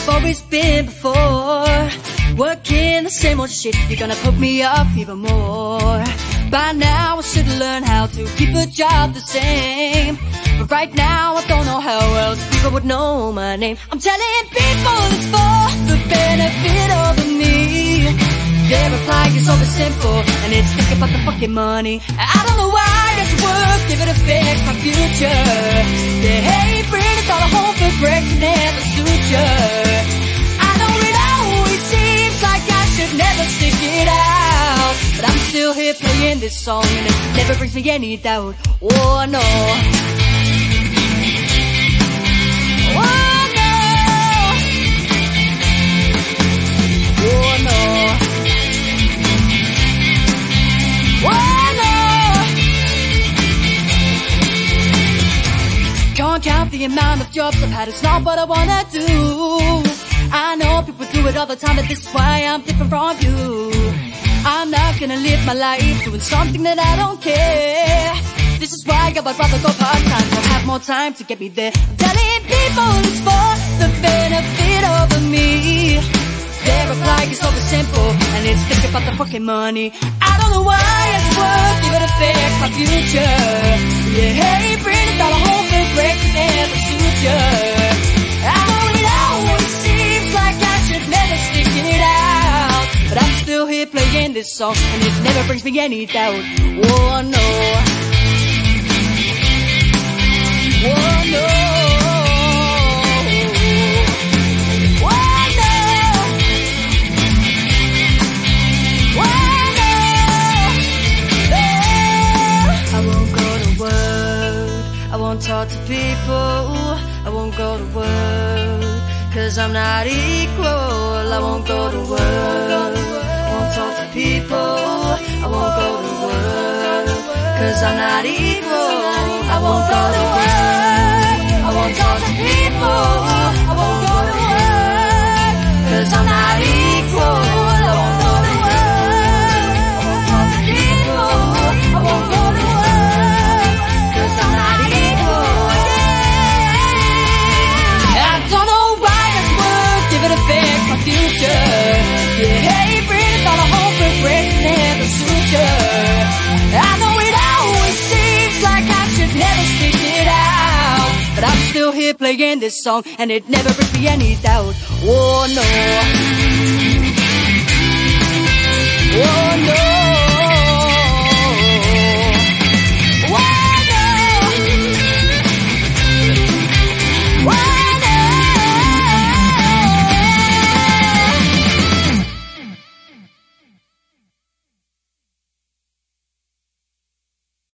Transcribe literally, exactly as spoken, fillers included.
I've always been before. Working the same old shit, you're gonna put me off even more. By now I should learn how to keep a job the same, but right now I don't know how else people would know my name. I'm telling people it's for the benefit of me. Their reply is always simple, and it's think about the fucking money. I don't know why it's work, if it affects my future. They hate bringing all the home for breaks never suit you. I know it always seems like I should never stick it out, but I'm still here playing this song, and it never brings me any doubt. Oh no. Oh no. Oh no. Oh no. Can't count the amount of jobs I've had, it's not what I wanna do. I know people do it all the time, but this is why I'm different from you. I'm not gonna live my life doing something that I don't care. This is why I would rather go part-time, so have more time to get me there. I'm telling people it's for the benefit of me. Their reply is always simple, and it's think about the fucking money. I don't know why it's work, if it affects my future. Yeah, hey, bring it all home and break it never suit you. I know it always seems like I should never stick it out, but I'm still here playing this song, and it never brings me any doubt. Oh no. Oh no. I won't talk to people, I won't go to work, cause I'm not equal. I won't go to work, I won't talk to people, I won't go to work, cause I'm not equal. I won't go to work, I won't talk to people, I won't go to work, cause I'm not equal. I won't go to work, I won't talk to people, I won't go to work, cause I'm not equal. If it affects my future, yeah, hey, bring it all home for breaks never suit you. I know it always seems like I should never stick it out, but I'm still here playing this song, and it never brings me any doubt. Oh no. Oh no.